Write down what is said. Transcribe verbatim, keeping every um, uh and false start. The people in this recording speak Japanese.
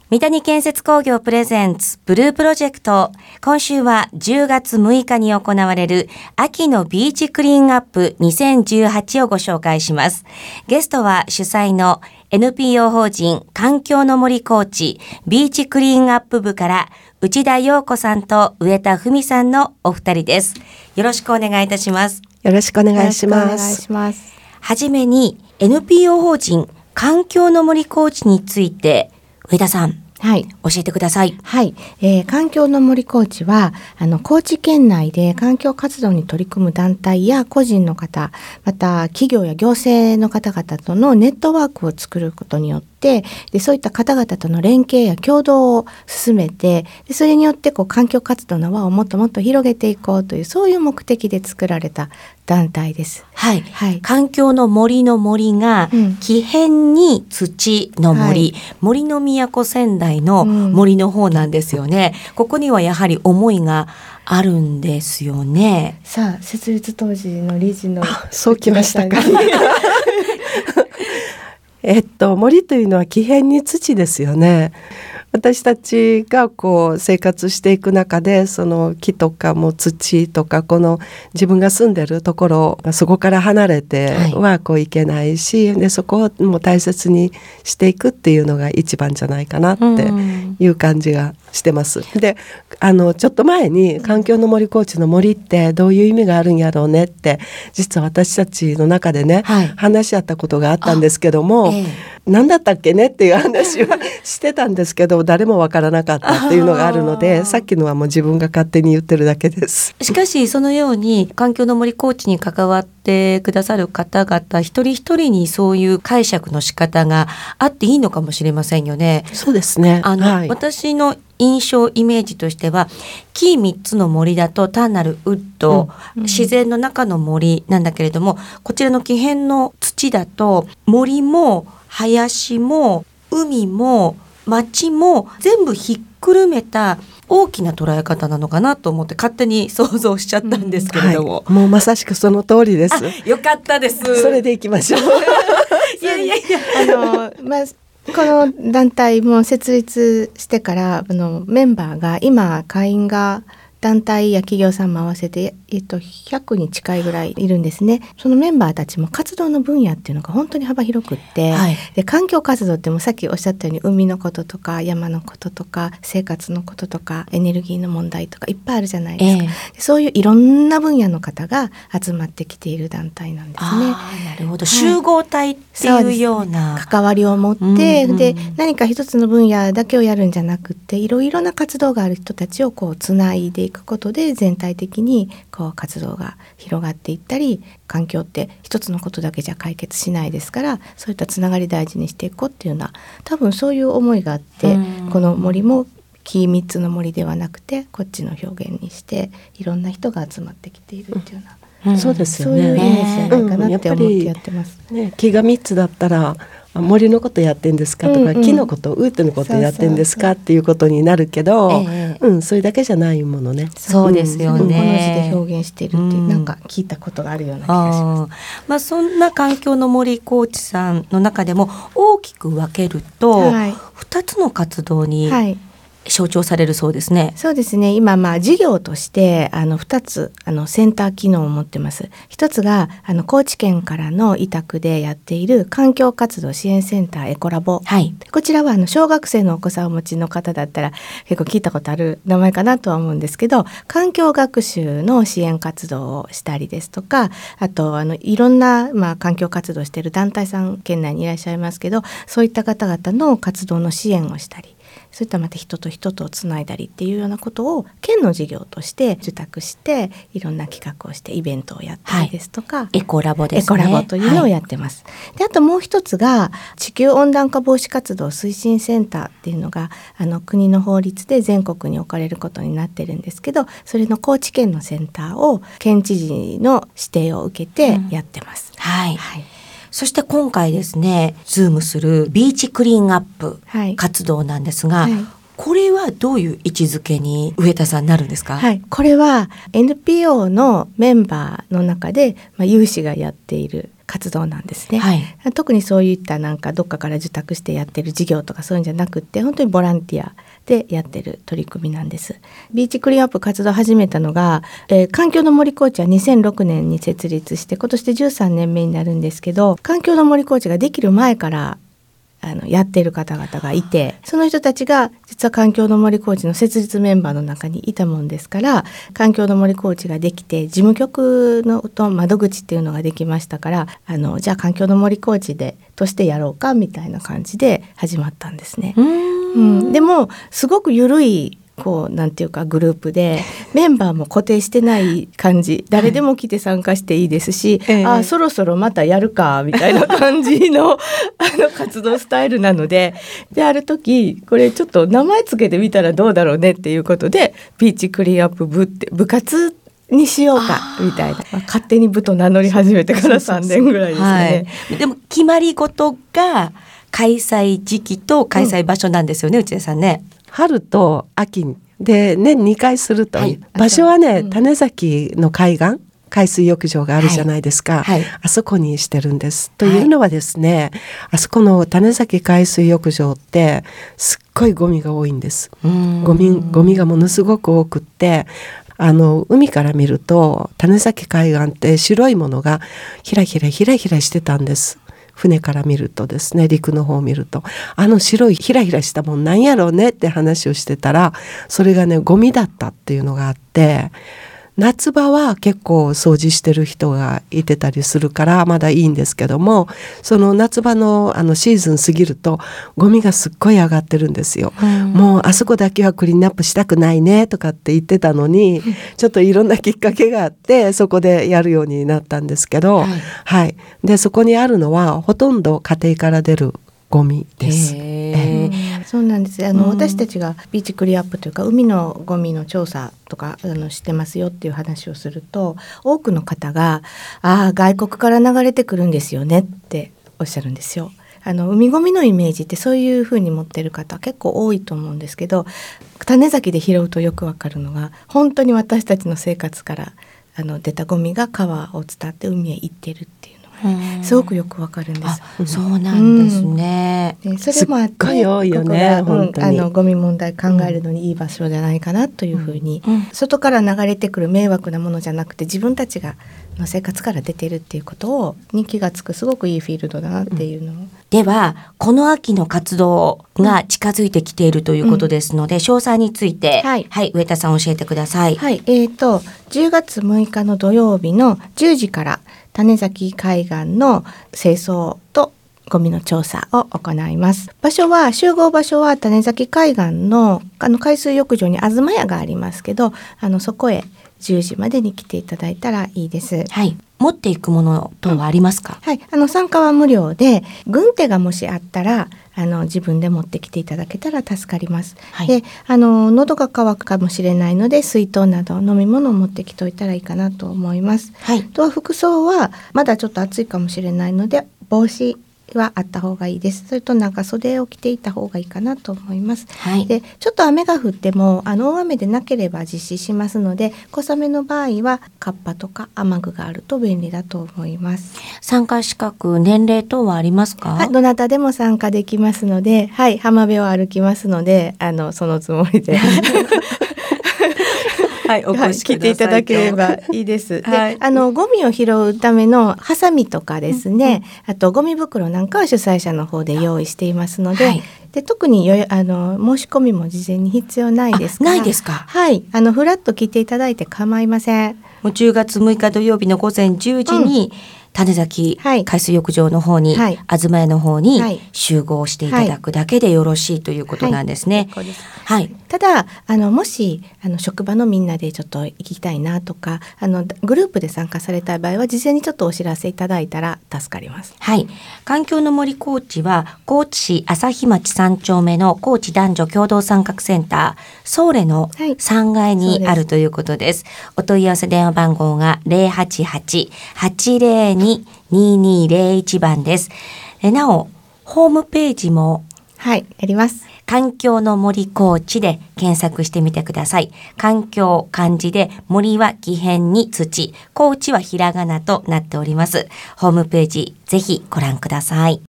三谷建設工業プレゼンツブループロジェクト。今週はじゅうがつむいかに行われる秋のビーチクリーンアップにせんじゅうはちをご紹介します。ゲストは主催の エヌピーオー 法人環境の森コーチビーチクリーンアップ部から内田陽子さんと上田文さんのお二人です。よろしくお願いいたします。 よろしくお願いします。 はじめに エヌピーオー 法人環境の森コーチについて上田さん、はい、教えてください。 はい、えー、環境の森コーチはあの高知県内で環境活動に取り組む団体や個人の方、また企業や行政の方々とのネットワークを作ることによってでそういった方々との連携や協働を進めてでそれによってこう環境活動の輪をもっともっと広げていこうというそういう目的で作られた団体です。 はい、はい、環境の森の森が、うん、木片に土の森、はい、森の都仙台の森の方なんですよね、うん、ここにはやはり思いがあるんですよね。 さあ設立当時の理事のそうきましたかえっと森というのは木片に土ですよね。私たちがこう生活していく中でその木とかも土とかこの自分が住んでるところそこから離れてはこういけないし、はい、でそこをもう大切にしていくっていうのが一番じゃないかなっていう感じがしてます。であのちょっと前に環境の森コーチの森ってどういう意味があるんやろうねって実は私たちの中でね、はい、話し合ったことがあったんですけども、ええ、何だったっけねっていう話はしてたんですけど誰もわからなかったっていうのがあるのでさっきのはもう自分が勝手に言ってるだけです。 しかしそのように環境の森コーチに関わってくださる方々一人一人にそういう解釈の仕方があっていいのかもしれませんよね。 そうですね。 あの、 はい、 私の印象イメージとしては木みっつの森だと単なるウッド、うん、自然の中の森なんだけれどもこちらの木片の土だと森も林も海も町も全部ひっくるめた大きな捉え方なのかなと思って勝手に想像しちゃったんですけれども、 うんはい、もうまさしくその通りです。 よかったです。 それでいきましょういやいやいやあの、まあこの団体も設立してからあのメンバーが今会員が団体や企業さんも合わせて、えっと、ひゃくに近いぐらいいるんですね。そのメンバーたちも活動の分野っていうのが本当に幅広くって、はい、で環境活動ってもさっきおっしゃったように海のこととか山のこととか生活のこととかエネルギーの問題とかいっぱいあるじゃないですか、えー、そういういろんな分野の方が集まってきている団体なんですね。 あ、なるほど、はい、集合体っていうような関わりを持って、うんうん、で何か一つの分野だけをやるんじゃなくっていろいろな活動がある人たちをこうつないでいくことで全体的にこう活動が広がっていったり環境って一つのことだけじゃ解決しないですからそういったつながり大事にしていこうっていうのは多分そういう思いがあってこの森も木みっつの森ではなくてこっちの表現にしていろんな人が集まってきているっていうような、 うん、そうですよね。 そういうイメージじゃないかなって思ってやってます、 うんね、木がみっつだったら森のことやってんですかとか、うんうん、木のことウッドのことやってんですかっていうことになるけど、えーうん、それだけじゃないものね。 そうですよね、 うん、この字で表現しているっていう、うん、なんか聞いたことがあるような気がします。 あ、まあ、そんな環境の森コーチさんの中でも大きく分けると、はい、ふたつの活動に、はい象徴されるそうですね。 そうですね。今まあ事業としてあのふたつあのセンター機能を持ってます。ひとつがあの高知県からの委託でやっている環境活動支援センターエコラボ、はい、こちらはあの小学生のお子さんをお持ちの方だったら結構聞いたことある名前かなとは思うんですけど環境学習の支援活動をしたりですとかあとあのいろんな、まあ、環境活動をしている団体さん県内にいらっしゃいますけどそういった方々の活動の支援をしたりそういったまた人と人とをつないだりっていうようなことを県の事業として受託していろんな企画をしてイベントをやったりですとか、はい、 エコラボですね。 エコラボというのをやってます、はい、であともう一つが地球温暖化防止活動推進センターっていうのがあの国の法律で全国に置かれることになってるんですけどそれの高知県のセンターを県知事の指定を受けてやってます、 うん、はい、はいそして今回ですねズームするビーチクリーンアップ活動なんですが、はいはい、これはどういう位置づけに上田さんなるんですか？ はい、これは エヌピーオー のメンバーの中で、まあ、有志がやっている活動なんですね、 はい、 特にそういったなんかどっかから受託してやってる事業とかそういうんじゃなくって本当にボランティアでやってる取り組みなんです。ビーチクリーンアップ活動を始めたのが、えー、環境の森コーチはにせんろくねんに設立して今年でじゅうさんねんめになるんですけど、環境の森コーチができる前からあのやっている方々がいて、その人たちが実は環境の森コーチの設立メンバーの中にいたもんですから、環境の森コーチができて事務局のと窓口っていうのができましたから、あのじゃあ環境の森コーチでとしてやろうかみたいな感じで始まったんですね。うーん、うん、でもすごく緩いこうなんていうかグループでメンバーも固定してない感じ、誰でも来て参加していいですし、はい、あそろそろまたやるかみたいな感じのあの活動スタイルなので、である時これちょっと名前つけてみたらどうだろうねっていうことでビーチクリーンアップ部って部活にしようかみたいな、まあ、勝手に部と名乗り始めてからさんねんぐらいですね、 はい、でも決まり事が開催時期と開催場所なんですよね、うん、内田さんね。 春と秋で年にかいすると、はい、場所はね、うん、種崎の海岸海水浴場があるじゃないですか、はいはい、あそこにしてるんです。というのはですね、はい、あそこの種崎海水浴場ってすっごいゴミが多いんです。ゴミ、ゴミがものすごく多くって、あの海から見ると種崎海岸って白いものがひらひらひらひらしてたんです。船から見るとですね、陸の方を見るとあの白いひらひらしたもんなんやろうねって話をしてたら、それがねゴミだったっていうのがあって、夏場は結構掃除してる人がいてたりするからまだいいんですけども、その夏場のあのシーズン過ぎるとゴミがすっごい上がってるんですよ。もうあそこだけはクリーンアップしたくないねとかって言ってたのに、ちょっといろんなきっかけがあってそこでやるようになったんですけど、はい、はい、でそこにあるのはほとんど家庭から出るゴミです。 えー、そうなんです。あの、うん、私たちがビーチクリーンアップというか海のゴミの調査とかあのしてますよっていう話をすると、多くの方があ外国から流れてくるんですよねっておっしゃるんですよ。あの海ゴミのイメージってそういう風に持ってる方結構多いと思うんですけど、種崎で拾うとよくわかるのが本当に私たちの生活からあの出たゴミが川を伝って海へ行ってるっていうすごくよくわかるんです。 あ、そうなんですね。 うん、それもあってすっごい多いよね、 ここが、うん、あのゴミ問題考えるのにいい場所じゃないかなというふうに、うんうん、外から流れてくる迷惑なものじゃなくて自分たちがの生活から出てるっていうことをに気がつくすごくいいフィールドだなっていうのを、うん、 ではこの秋の活動が近づいてきているということですので、うん、詳細について、はい、はい、上田さん教えてください。 はい、えーとじゅうがつむいかの土曜日のじゅうじから種崎海岸の清掃とゴミの調査を行います。場所は集合場所は種崎海岸のあの海水浴場に東屋がありますけど、あのそこへじゅうじまでに来ていただいたらいいです。 はい。持っていくもの等はありますか？ うん、はい。あの参加は無料で、軍手がもしあったらあの自分で持ってきていただけたら助かります。はい、で、あの喉が渇くかもしれないので水筒など飲み物を持ってきておいたらいいかなと思います。はい。とは服装はまだちょっと暑いかもしれないので帽子はあった方がいいです。それと長袖を着ていた方がいいかなと思います。はい、でちょっと雨が降ってもあの大雨でなければ実施しますので、小雨の場合はカッパとか雨具があると便利だと思います。 参加資格年齢等はありますか？ はい、どなたでも参加できますので、はい、浜辺を歩きますのであのそのつもりではい、お越しください。来ていただければいいです。はい、であのゴミを拾うためのハサミとかですね、うん、あとゴミ袋なんかは主催者の方で用意していますので、はい、で特によあの申し込みも事前に必要ないですから。 ないですか？ はい、あのフラッと来ていただいて構いません。 もうじゅうがつむいか土曜日のごぜんじゅうじに、うん、種崎海水浴場の方に、はい、東屋の方に集合していただくだけでよろしいということなんですね。 はいはいはい、ただあのもしあの職場のみんなでちょっと行きたいなとかあのグループで参加されたい場合は事前にちょっとお知らせいただいたら助かります。 はい、環境の森高知は高知市朝日町さん丁目の高知男女共同参画センターソーレのさんがいにあるということです。はい、お問い合わせ電話番号が ゼロはちはち はちゼロに にーにーゼロいち 番です。えなおホームページもはい、やります。 環境の森高知で検索してみてください。環境漢字で、森は木偏に土、高知はひらがなとなっております。ホームページぜひご覧ください。